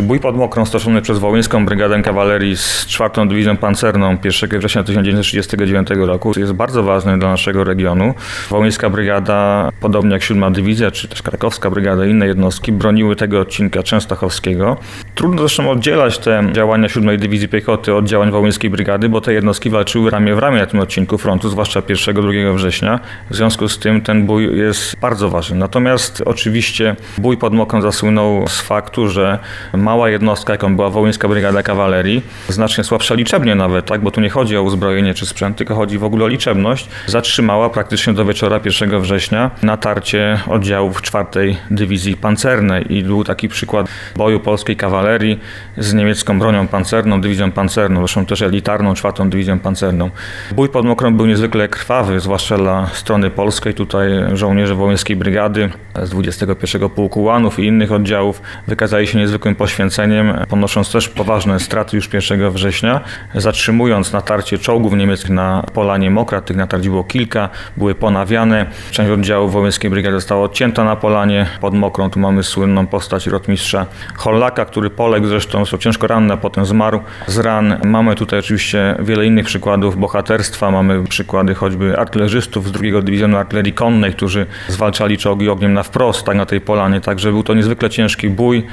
Bój pod Mokrą stoczony przez Wołyńską Brygadę Kawalerii z 4. Dywizją Pancerną 1 września 1939 roku jest bardzo ważny dla naszego regionu. Wołyńska Brygada, podobnie jak 7. Dywizja, czy też Krakowska Brygada i inne jednostki broniły tego odcinka częstochowskiego. Trudno zresztą oddzielać te działania 7. Dywizji Piechoty od działań Wołyńskiej Brygady, bo te jednostki walczyły ramię w ramię na tym odcinku frontu, zwłaszcza 1-2 września. W związku z tym ten bój jest bardzo ważny. Natomiast oczywiście bój pod Mokrą zasłynął z faktu, że mała jednostka, jaką była Wołyńska Brygada Kawalerii, znacznie słabsza liczebnie nawet, tak, bo tu nie chodzi o uzbrojenie czy sprzęt, tylko chodzi w ogóle o liczebność, zatrzymała praktycznie do wieczora 1 września natarcie oddziałów 4. Dywizji Pancernej i był taki przykład boju polskiej kawalerii z niemiecką bronią pancerną, dywizją pancerną, zresztą też elitarną 4. Dywizją Pancerną. Bój pod Mokrą był niezwykle krwawy, zwłaszcza dla strony polskiej. Tutaj żołnierze Wołyńskiej Brygady z 21 Pułku Łanów i innych oddziałów wykazali się niezwykłym poświęceniem, ponosząc też poważne straty już 1 września, zatrzymując natarcie czołgów niemieckich na Polanie Mokra. Tych natarć było kilka, były ponawiane. Część oddziałów Wołyńskiej Brygady została odcięta na Polanie pod Mokrą. Tu mamy słynną postać rotmistrza Hollaka, który poległ zresztą, został ciężko ranny, a potem zmarł z ran. Mamy tutaj oczywiście wiele innych przykładów bohaterstwa. Mamy przykłady choćby artylerzystów z 2. Dywizjonu Artylerii Konnej, którzy zwalczali czołgi ogniem na wprost, tak na tej Polanie. Także był to niezwykle ciężki bój.